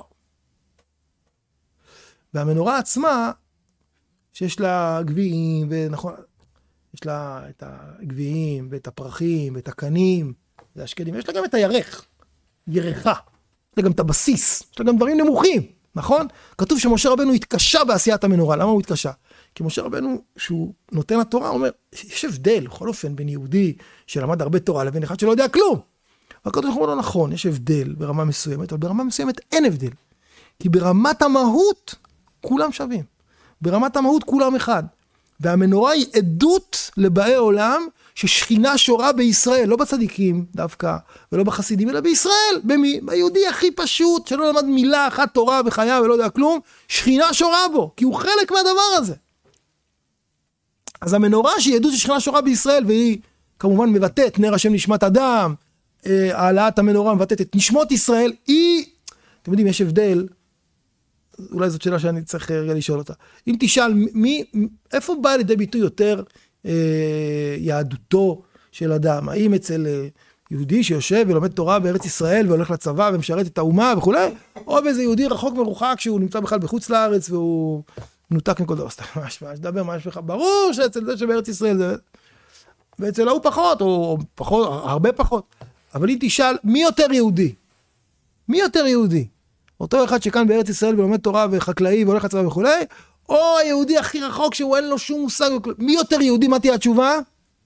והמנורה עצמה, שיש לה גביעים, ונכון, יש לה את הגביעים, ואת הפרחים, ואת הקנים, והשקדים, יש לה גם את הירך, ירחה. יש לה גם את הבסיס, יש לה גם דברים נמוכים, נכון? כתוב שמשה רבנו התקשה בעשיית המנורה. למה הוא התקשה? כי משה רבנו, שהוא נותן התורה, הוא אומר, יש הבדל, בכל אופן, בין יהודי שלמד הרבה תורה, לבין אחד שלא יודע כלום. והקדוש ברוך הוא לא נכון, יש הבדל ברמה מסוימת, אבל ברמה מסוימת אין הבדל. כי ברמת המהות, כולם שווים. ברמת המהות, כולם אחד. והמנורה היא עדות לבאי עולם, ששכינה שורה בישראל, לא בצדיקים דווקא, ולא בחסידים, אלא בישראל, במי? ביהודי הכי פשוט, שלא למד מילה אחת תורה בחייו ולא יודע כלום, שכינה שורה בו, כי הוא חלק מהדבר הזה. אז המנורה שהיא עדות ששכינה שורה בישראל, והיא כמובן מבטאת נר השם נשמת אדם, העלאת המנורה מבטאת את נשמות ישראל, היא, אתם יודעים, יש הבדל, אולי זאת שאלה שאני צריך רגע לשאול אותה. אם תשאל, מי, איפה בא לידי ביטוי יותר אה, יהדותו של אדם? האם אצל אה, יהודי שיושב ולומד תורה בארץ ישראל והולך לצבא ומשרת את האומה וכו', או באיזה יהודי רחוק מרוחק שהוא נמצא בכלל בחוץ לארץ והוא מנותק מכל דבר. סתם, מה יש לדבר, מה יש לך? ברור שאצל זה שבארץ ישראל זה... ואצל ההוא פחות, או פחות, הרבה פחות. אבל אם תשאל, מי יותר יהודי? מי יותר יהודי? אותו אחד שכאן בארץ ישראל ולומד תורה וחקלאי והולך לצבא וכו', או היהודי הכי רחוק שהוא אין לו שום מושג, מי יותר יהודי? מה תהיה התשובה?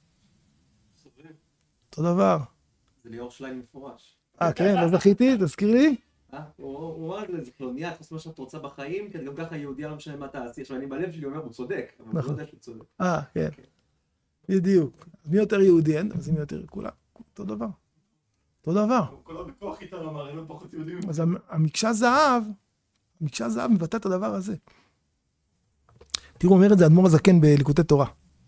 אותו דבר. זה ליאור שליין מפורש. אה, כן, לא זכיתי, תזכיר לי. הוא אמר לזה פלונייה, תעשו מה שאת רוצה בחיים, כי גם ככה יהודי לא משנה מה תעשי. עכשיו אני בלב שלי אומר, הוא צודק, אבל הוא לא יודע שהוא צודק. אה, כן. בדיוק. מי יותר יהודי? אין, אז מי יותר כולם. אותו דבר. אותו דבר. כולם בכוח איתן אמר, אין לו פחות יהודים. אז המקשה זהב, המקשה זהב מבטא את הדבר הזה. תראו, אומר את זה אדמו"ר הזקן בליקוטי תורה.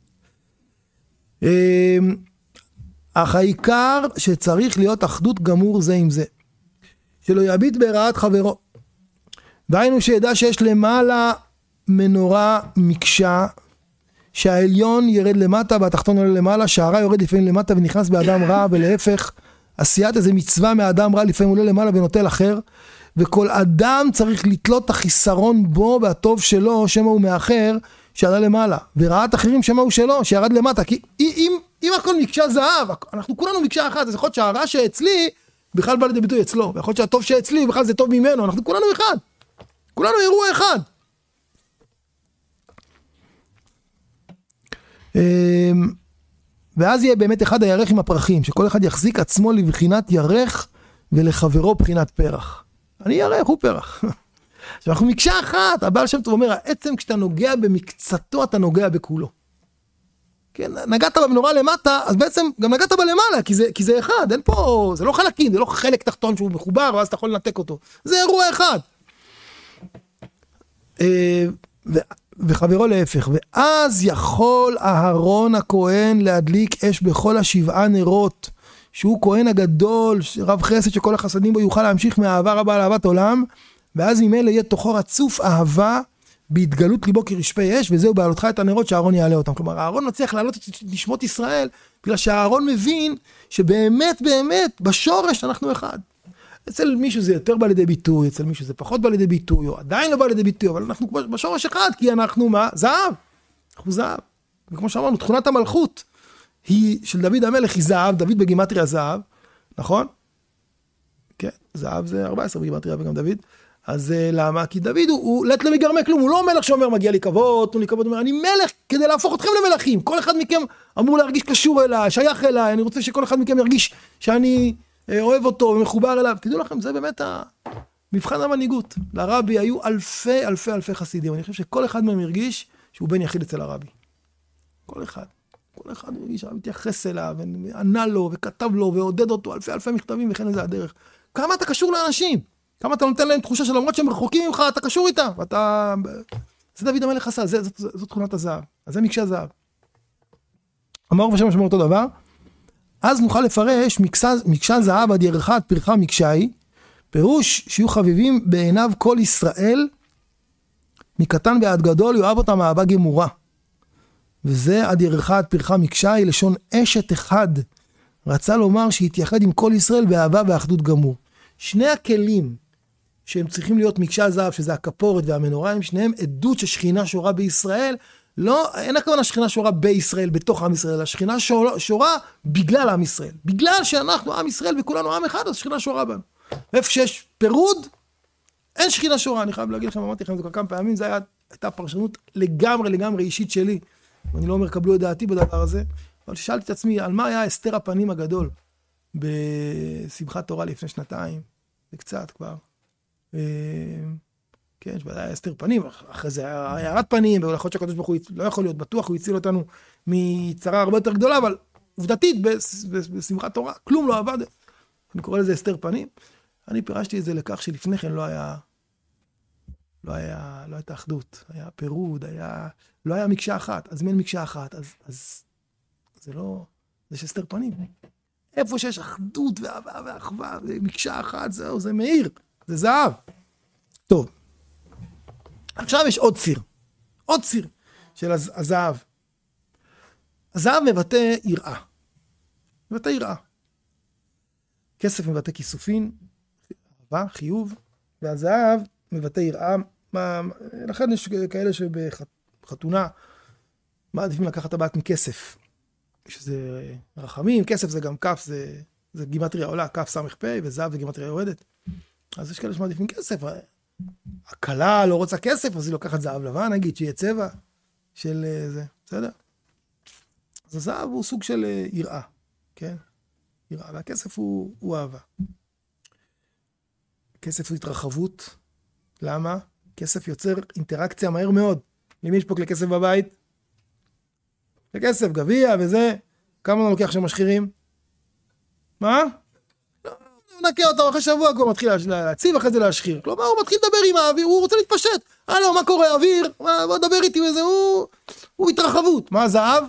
אך העיקר שצריך להיות אחדות גמור זה עם זה. שלא יביט ברעת חברו. והיינו שידע שיש למעלה מנורה מקשה, שהעליון ירד למטה והתחתון עולה למעלה, שהרע יורד לפעמים למטה ונכנס באדם רע, ולהפך, עשיית איזה מצווה מאדם רע לפעמים עולה למעלה ונוטל אחר, וכל אדם צריך לתלות את החיסרון בו והטוב שלו, שמה הוא מאחר, שעלה למעלה, ורעת אחרים שמה הוא שלו, שירד למטה, כי אם, אם הכל מקשה זהב, אנחנו כולנו מקשה אחת, אז יכול להיות שהרע שאצלי, בכלל בא לידי ביטוי אצלו, ויכול להיות שהטוב שאצלי, בכלל זה טוב ממנו, אנחנו כולנו אחד, כולנו אירוע אחד. ואז יהיה באמת אחד הירך עם הפרחים, שכל אחד יחזיק עצמו לבחינת ירך, ולחברו בחינת פרח. אני ירך, הוא פרח. עכשיו אנחנו מקשה אחת, הבעל שם טוב אומר, העצם כשאתה נוגע במקצתו, אתה נוגע בכולו. כן, נגעת במנורה למטה, אז בעצם גם נגעת בלמעלה, כי זה, כי זה אחד, אין פה, זה לא חלקים, זה לא חלק תחתון שהוא מחובר, ואז אתה יכול לנתק אותו. זה אירוע אחד. ו... וחברו להפך, ואז יכול אהרון הכהן להדליק אש בכל השבעה נרות, שהוא כהן הגדול, רב חסד שכל החסדים בו יוכל להמשיך מאהבה רבה לאהבת עולם, ואז ממילא יהיה תוכו רצוף אהבה, בהתגלות ליבו כרשפי אש, וזהו בעלותך את הנרות שהארון יעלה אותם. כלומר, הארון מצליח להעלות את נשמות ישראל, בגלל שהארון מבין שבאמת, באמת, בשורש אנחנו אחד. אצל מישהו זה יותר בא לידי ביטוי, אצל מישהו זה פחות בא לידי ביטוי, או עדיין לא בא לידי ביטוי, אבל אנחנו בשורש אחד, כי אנחנו מה? זהב. אנחנו זהב. וכמו שאמרנו, תכונת המלכות היא של דוד המלך היא זהב, דוד בגימטריה זהב, נכון? כן, זהב זה ארבע עשרה בגימטריה וגם דוד. אז למה? כי דוד הוא, הוא לט למגרמי כלום, הוא לא מלך שאומר מגיע לי כבוד, תנו לי כבוד, הוא אומר אני מלך כדי להפוך אתכם למלכים, כל אחד מכם אמור להרגיש קשור אליי, שייך אליי, אני רוצה שכל אחד מכם ירגיש שאני אוהב אותו ומחובר אליו, תדעו לכם, זה באמת מבחן המנהיגות. לרבי היו אלפי אלפי אלפי חסידים, אני חושב שכל אחד מהם הרגיש שהוא בן יחיד אצל הרבי. כל אחד. כל אחד הוא הרגיש, מתייחס אליו, וענה לו, וכתב לו, ועודד אותו, אלפי אלפי מכתבים, וכן איזה הדרך. כמה אתה קשור לאנשים? כמה אתה נותן להם תחושה שלמרות שהם רחוקים ממך, אתה קשור איתם, ואתה... זה דוד המלך עשה, זה, זאת, זאת תכונת הזהב. אז זה מקשה זהב. אמר ושם משמע אותו דבר, אז נוכל לפרש מקשה, מקשה זהב עד ירחת פרחה מקשי, פירוש שיהיו חביבים בעיניו כל ישראל, מקטן ועד גדול, יאהב אותם אהבה גמורה. וזה עד ירחת פרחה מקשי, לשון אשת אחד. רצה לומר שיתייחד עם כל ישראל באהבה ואחדות גמור. שני הכלים שהם צריכים להיות מקשה זהב, שזה הכפורת והמנורה, הם שניהם עדות ששכינה שורה בישראל, לא, אין הכוונה שכינה שורה בישראל, בתוך עם ישראל, השכינה שורה, שורה בגלל עם ישראל. בגלל שאנחנו עם ישראל וכולנו עם אחד, אז שכינה שורה בנו. ואיפה שיש פירוד, אין שכינה שורה. אני חייב להגיד לכם, אמרתי לכם, זה כמה פעמים, זה היה, הייתה פרשנות לגמרי, לגמרי אישית שלי. אני לא אומר, קבלו את דעתי בדבר הזה, אבל שאלתי את עצמי, על מה היה הסתר הפנים הגדול בשמחת תורה לפני שנתיים? זה קצת כבר. כן, היה הסתר פנים, אחרי זה היה הערת פנים, ויכול להיות שהקדוש ברוך הוא לא יכול להיות בטוח, הוא הציל אותנו מצרה הרבה יותר גדולה, אבל עובדתית, בשמחת תורה, כלום לא עבד. אני קורא לזה הסתר פנים. אני פירשתי את זה לכך שלפני כן לא היה, לא היה, לא הייתה אחדות, היה פירוד, היה, לא היה מקשה אחת, אז מין מקשה אחת, אז, אז, זה לא, זה שהסתר פנים. איפה שיש אחדות ואהבה ואחווה, מקשה אחת, זהו, זה מאיר, זה זהב. טוב. עכשיו יש עוד ציר, עוד ציר של הזהב. הזהב מבטא יראה. מבטא יראה. כסף מבטא כיסופין, אהבה, חיוב, והזהב מבטא יראה. מה, לכן יש כאלה שבחתונה מעדיפים לקחת טבעת מכסף. שזה רחמים, כסף זה גם כף, זה, זה גימטריה עולה, כף סמך פה, וזהב זה גימטריה יורדת. אז יש כאלה שמעדיפים כסף. הקלה לא רוצה כסף, אז היא לוקחת זהב לבן, נגיד, שיהיה צבע של זה, בסדר? אז הזהב הוא סוג של יראה, כן? יראה, והכסף הוא, הוא אהבה. כסף הוא התרחבות. למה? כסף יוצר אינטראקציה מהר מאוד. למי יש פה כלי כסף בבית? לכסף, גביע וזה. כמה הוא לוקח שמשחירים? מה? נקה אותו אחרי שבוע, כבר מתחיל להציב אחרי זה להשחיר. כלומר, הוא מתחיל לדבר עם האוויר, הוא רוצה להתפשט. הלו, מה קורה, אוויר? בוא דבר איתי וזה, הוא, הוא התרחבות. מה הזהב?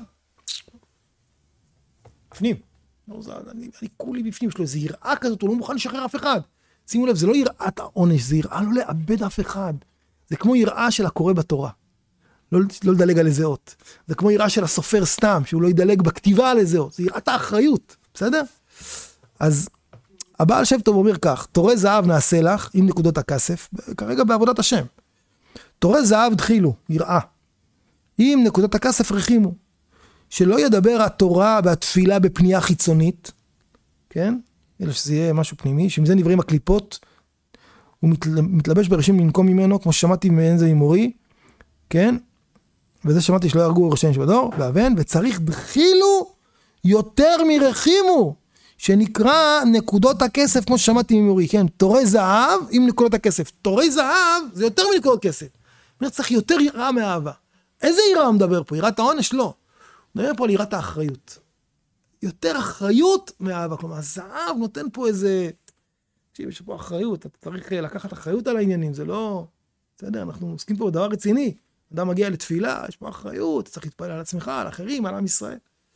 בפנים. לא, זה, אני, אני כולי בפנים, יש לו איזו יראה כזאת, הוא לא מוכן לשחרר אף אחד. שימו לב, זה לא יראת העונש, זה יראה לא לאבד אף אחד. זה כמו יראה של הקורא בתורה. לא, לא לדלג על איזה אות. זה כמו יראה של הסופר סתם, שהוא לא ידלג בכתיבה על איזה אות. זה יראת האחריות, בסדר? אז הבעל שם טוב אומר כך, תורי זהב נעשה לך עם נקודות הכסף, כרגע בעבודת השם. תורי זהב דחילו, יראה. עם נקודות הכסף רחימו. שלא ידבר התורה והתפילה בפנייה חיצונית, כן? אלא שזה יהיה משהו פנימי, שעם זה נבראים הקליפות, הוא מתלבש בראשים לנקום ממנו, כמו ששמעתי מעין זה ממורי, כן? וזה שמעתי שלא ירגו ראשי שבדור, ואבן, וצריך דחילו יותר מרחימו, שנקרא נקודות הכסף, כמו ששמעתי ממורי, כן? תורי זהב עם נקודות הכסף. תורי זהב זה יותר מנקודות כסף. אומר, צריך יותר יראה מאהבה. איזה יראה הוא מדבר פה? יראת העונש? לא. הוא מדבר פה על יראת האחריות. יותר אחריות מאהבה. כלומר, הזהב נותן פה איזה... תקשיב, יש פה אחריות. אתה צריך לקחת אחריות על העניינים. זה לא... בסדר, אנחנו עוסקים פה בדבר רציני. אדם מגיע לתפילה, יש פה אחריות. צריך להתפעל על עצמך, על אחרים, על עם ישראל.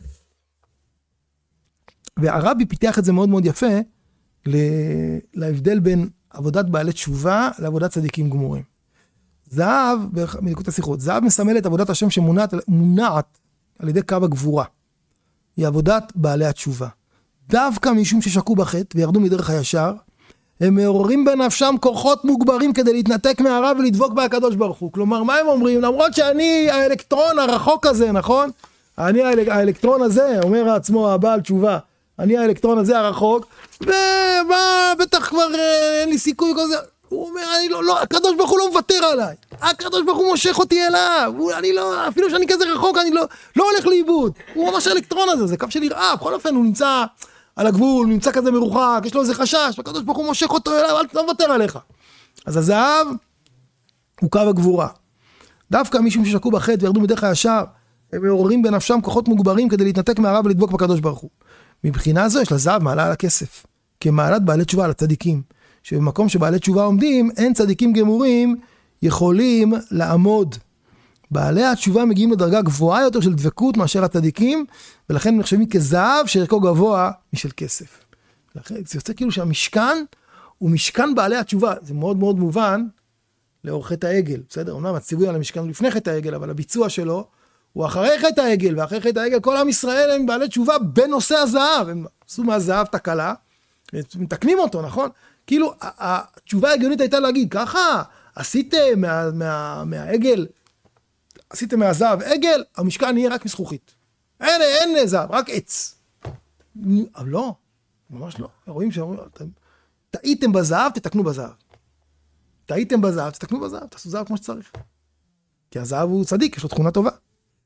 והרבי פיתח את זה מאוד מאוד יפה להבדל בין עבודת בעלי תשובה לעבודת צדיקים גמורים. זהב, מליקוט השיחות, זהב מסמל את עבודת השם שמונעת מונעת על ידי קו הגבורה. היא עבודת בעלי התשובה. דווקא משום ששקו בחטא וירדו מדרך הישר, הם מעוררים בנפשם כוחות מוגברים כדי להתנתק מהרע ולדבוק בהקדוש ברוך הוא. כלומר, מה הם אומרים? למרות שאני האלקטרון הרחוק הזה, נכון? אני האלקטרון הזה, אומר עצמו הבעל תשובה, אני האלקטרון הזה הרחוק, ומה, בטח כבר אין לי סיכוי כל זה. הוא אומר, אני לא, לא, הקדוש ברוך הוא לא מוותר עליי. הקדוש ברוך הוא מושך אותי אליו. הוא, אני לא, אפילו שאני כזה רחוק, אני לא, לא הולך לאיבוד. הוא ממש האלקטרון הזה, זה קו של יראה. בכל אופן, הוא נמצא על הגבול, הוא נמצא כזה מרוחק, יש לו איזה חשש, הקדוש ברוך הוא מושך אותו אליו, אל לא מוותר עליך. אז הזהב הוא קו הגבורה. דווקא מישהו ששקו בחטא וירדו מדרך הישר, הם מעוררים בנפשם כוחות מוגברים כדי להתנתק מהרע ולדבוק בקדוש ברוך הוא. מבחינה זו יש לזהב מעלה על הכסף, כמעלת בעלי תשובה על הצדיקים. שבמקום שבעלי תשובה עומדים, אין צדיקים גמורים יכולים לעמוד. בעלי התשובה מגיעים לדרגה גבוהה יותר של דבקות מאשר הצדיקים, ולכן הם נחשבים כזהב שערכו גבוה משל כסף. לכן זה יוצא כאילו שהמשכן הוא משכן בעלי התשובה. זה מאוד מאוד מובן לאור חטא העגל. בסדר? אומנם הציווי על המשכן לפני חטא העגל, אבל הביצוע שלו הוא אחרי חטא העגל, ואחרי חטא העגל כל עם ישראל הם בעלי תשובה בנושא הזהב. הם עשו מהזהב תקלה, מתקנים אותו, נכון? כאילו, התשובה ההגיונית הייתה להגיד, ככה, עשיתם מה, מה, מהעגל, עשיתם מהזהב עגל, המשכן יהיה רק מזכוכית. אין, אין זהב, רק עץ. אבל לא, ממש לא. רואים שאומרים, טעיתם בזהב, תתקנו בזהב. טעיתם בזהב, תתקנו בזהב, תעשו זהב כמו שצריך. כי הזהב הוא צדיק, יש לו תכונה טובה.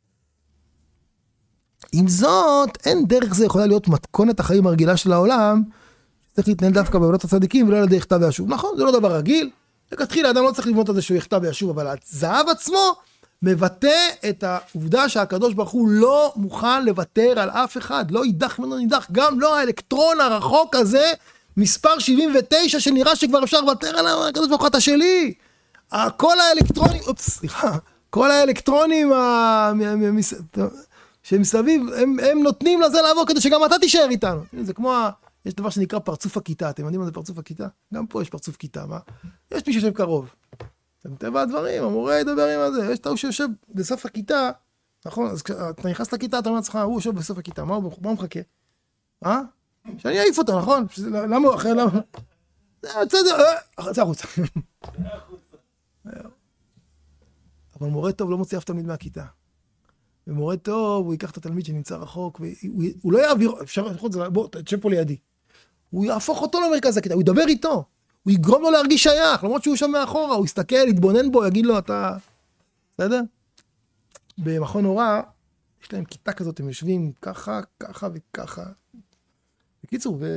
עם זאת, אין דרך זה יכולה להיות מתכונת החיים הרגילה של העולם, צריך להתנהל דווקא בעבודת הצדיקים ולא על ידי יכתב וישוב. נכון, זה לא דבר רגיל. לכתחילה, האדם לא צריך לבנות על זה שהוא יכתב וישוב, אבל הזהב עצמו מבטא את העובדה שהקדוש ברוך הוא לא מוכן לוותר על אף אחד. לא יידח ממנו נידח. גם לא האלקטרון הרחוק הזה, מספר שבעים ותשע, שנראה שכבר אפשר לוותר עליו, הקדוש ברוך הוא אתה שלי. כל האלקטרונים, אופס, סליחה, כל האלקטרונים שמסביב, הם, הם נותנים לזה לעבור כדי שגם אתה תישאר איתנו. זה כמו ה... יש דבר שנקרא פרצוף הכיתה, אתם יודעים מה זה פרצוף הכיתה? גם פה יש פרצוף כיתה, מה? יש מי שיושב קרוב. אתם טבע הדברים, המורה ידבר עם זה, יש תאו שיושב בסוף הכיתה, נכון? אז אתה נכנס לכיתה, אתה אומר לעצמך, הוא יושב בסוף הכיתה, מה הוא, מה הוא מחכה? אה? שאני אעיף אותו, נכון? למה הוא אחרי, למה? בסדר, זה החוצה. אבל מורה טוב לא מוציא אף תלמיד מהכיתה. ומורה טוב, הוא ייקח את התלמיד שנמצא רחוק, והוא לא יעביר, אפשר, בוא, תשב פה לידי. הוא יהפוך אותו למרכז הכיתה, הוא ידבר איתו, הוא יגרום לו להרגיש שייך, למרות שהוא שם מאחורה, הוא יסתכל, יתבונן בו, יגיד לו, אתה... בסדר? במכון הוראה, יש להם כיתה כזאת, הם יושבים ככה, ככה וככה. בקיצור, ו...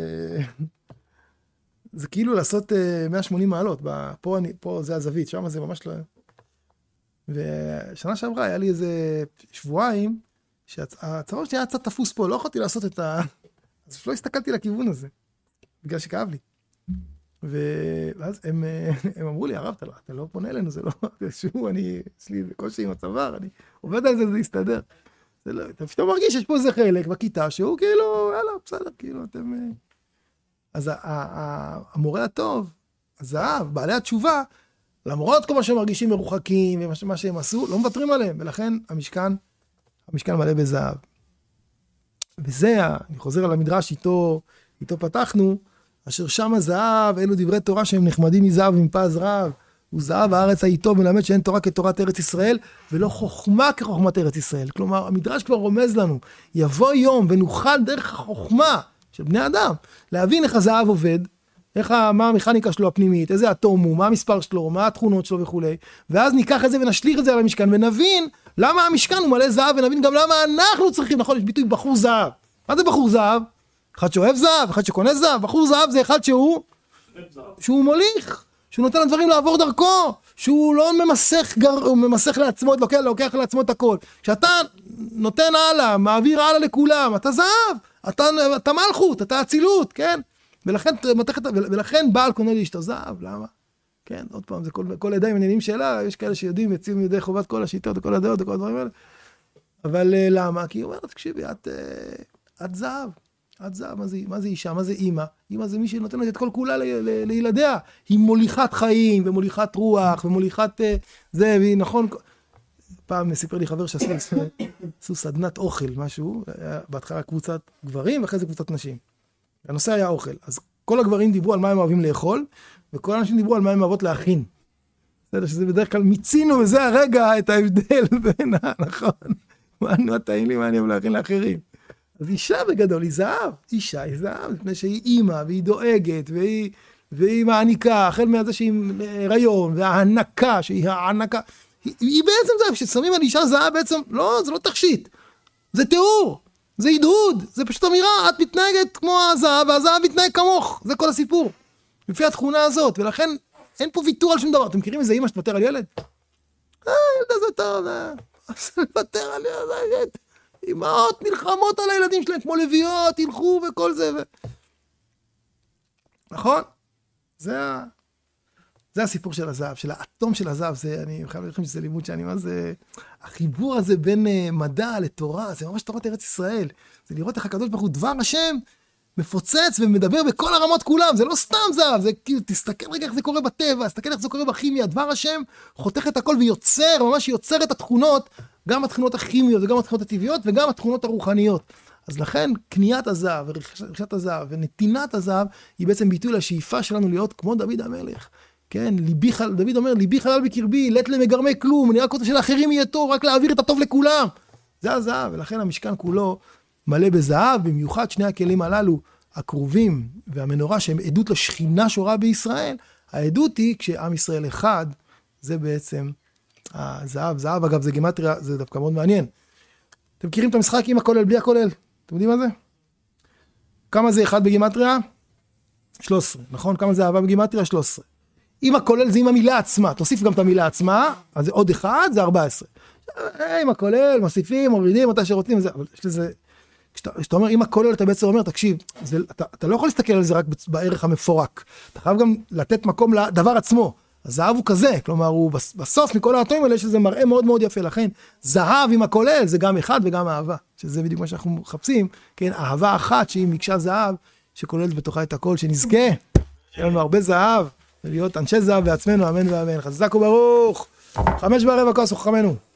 זה כאילו לעשות מאה ושמונים מעלות, פה, אני, פה זה הזווית, שם זה ממש לא... ושנה שעברה היה לי איזה שבועיים, שהצוואר שלי היה קצת תפוס פה, לא יכולתי לעשות את ה... אז לא הסתכלתי לכיוון הזה, בגלל שכאב לי. ואז הם, הם אמרו לי, הרב, אתה לא, אתה לא פונה אלינו, זה לא... שהוא, אני, יש לי קושי עם הצוואר, אני עובד על זה, זה יסתדר. זה לא, אתה פתאום מרגיש שיש פה איזה חלק בכיתה, שהוא כאילו, יאללה, בסדר, כאילו, אתם... אז המורה הטוב, הזהב, בעלי התשובה, למרות כל מה שהם מרגישים מרוחקים ומה שהם עשו, לא מוותרים עליהם, ולכן המשכן, המשכן מלא בזהב. וזה, אני חוזר על המדרש איתו, איתו פתחנו, אשר שם הזהב, אלו דברי תורה שהם נחמדים מזהב ומפז רב, הוא זהב הארץ האיתו מלמד שאין תורה כתורת ארץ ישראל, ולא חוכמה כחוכמת ארץ ישראל. כלומר, המדרש כבר רומז לנו, יבוא יום ונוכל דרך החוכמה של בני אדם, להבין איך הזהב עובד, איך, מה המכניקה שלו הפנימית, איזה אטום הוא, מה המספר שלו, מה התכונות שלו וכו'. ואז ניקח את זה ונשליך את זה על המשכן, ונבין למה המשכן הוא מלא זהב, ונבין גם למה אנחנו צריכים, נכון, יש ביטוי בחור זהב. מה זה בחור זהב? אחד שאוהב זהב, אחד שקונה זהב. בחור זהב זה אחד שהוא, שהוא מוליך, שהוא נותן לדברים לעבור דרכו, שהוא לא ממסך, גר, הוא ממסך לעצמו, לוקח, לוקח לעצמו את הכל. כשאתה נותן הלאה, מעביר הלאה לכולם, אתה זהב, אתה, אתה מלכות, אתה אצילות, כן? ולכן, ולכן בעל קונה לאשתו זהב, למה? כן, עוד פעם, זה כל, כל ידיים עניינים שלה, יש כאלה שיודעים, יציאים ידי חובת כל השיטות, וכל הדעות, וכל הדברים האלה. אבל למה? כי היא אומרת, תקשיבי, את, את זהב. את זהב, מה זה, מה זה אישה, מה זה אימא? אימא זה מי שנותנת את כל כולה ל, ל, לילדיה. היא מוליכת חיים, ומוליכת רוח, ומוליכת זה, והיא נכון... פעם סיפר לי חבר שעשו סדנת אוכל, משהו, בהתחלה קבוצת גברים, ואחרי זה קבוצת נשים. הנושא היה אוכל. אז כל הגברים דיברו על מה הם אוהבים לאכול, וכל האנשים דיברו על מה הם אוהבות להכין. בסדר, שזה בדרך כלל מיצינו, וזה הרגע, את ההבדל בין, נכון, מה נו, טעים לי, מה אני אוהב להכין לאחרים. אז אישה בגדול היא זהב, אישה היא זהב, לפני שהיא אימא, והיא דואגת, והיא, והיא מעניקה, החל מהזה שהיא הריון, וההנקה, שהיא הענקה, היא, היא בעצם זהב, כששמים על אישה זהב בעצם, לא, זה לא תכשיט, זה תיאור, זה הדהוד, זה פשוט אמירה, את מתנהגת כמו הזהב, והזהב מתנהג כמוך, זה כל הסיפור, לפי התכונה הזאת, ולכן אין פה ויתור על שום דבר. אתם מכירים איזה אימא שתוותר על ילד? אה, ילד זה טוב, אה, תוותר על ילד, אמאות נלחמות על הילדים שלהם, כמו לביאות, הלכו וכל זה, ו... נכון? זה ה... זה הסיפור של הזהב, של האטום של הזהב, זה, אני חייב לכם שזה לימוד שאני, מה זה, החיבור הזה בין מדע לתורה, זה ממש תורת ארץ ישראל, זה לראות איך הקדוש ברוך הוא דבר השם, מפוצץ ומדבר בכל הרמות כולם, זה לא סתם זהב, זה כאילו, תסתכל רגע איך זה קורה בטבע, תסתכל איך זה קורה בכימיה, דבר השם חותך את הכל ויוצר, ממש יוצר את התכונות, גם התכונות הכימיות וגם התכונות הטבעיות וגם התכונות הרוחניות. אז לכן קניית הזהב ורכישת הזהב ונתינת הזהב היא בעצם ביטוי לשאיפה שלנו להיות כמו דוד המלך. כן, ליבי חלל, דוד אומר, ליבי חלל בקרבי, לית למגרמי כלום, אני רק רוצה שלאחרים יהיה טוב, רק להעביר את הטוב לכולם. זה הזהב, ולכן המשכן כולו מלא בזהב, במיוחד שני הכלים הללו, הקרובים והמנורה שהם עדות לשכינה שורה בישראל, העדות היא כשעם ישראל אחד, זה בעצם הזהב. זהב, אגב, זה גימטריה, זה דווקא מאוד מעניין. אתם מכירים את המשחק עם הכולל, בלי הכולל? אתם יודעים מה זה? כמה זה אחד בגימטריה? שלוש עשרה, נכון? כמה זה אהבה בגימטריה? שלוש עשרה. אם הכולל זה עם המילה עצמה, תוסיף גם את המילה עצמה, אז זה עוד אחד, זה ארבע עשרה. אם הכולל, מוסיפים, מורידים, מתי שרוצים, זה, אבל יש לזה, כשאתה, כשאתה אומר, אם הכולל, אתה בעצם אומר, תקשיב, זה, אתה, אתה לא יכול להסתכל על זה רק בערך המפורק, אתה חייב גם לתת מקום לדבר עצמו, הזהב הוא כזה, כלומר, הוא בסוף מכל האטומים האלה, יש לזה מראה מאוד מאוד יפה, לכן, זהב עם הכולל, זה גם אחד וגם אהבה, שזה בדיוק מה שאנחנו מחפשים, כן, אהבה אחת, שהיא מקשה זהב, שכוללת בתוכה את הכל, שנזכה, שיהיה לנו הרבה זהב, ולהיות אנשי זהב בעצמנו, אמן ואמן. חזק וברוך, חמש בערב הכוס וחכמנו.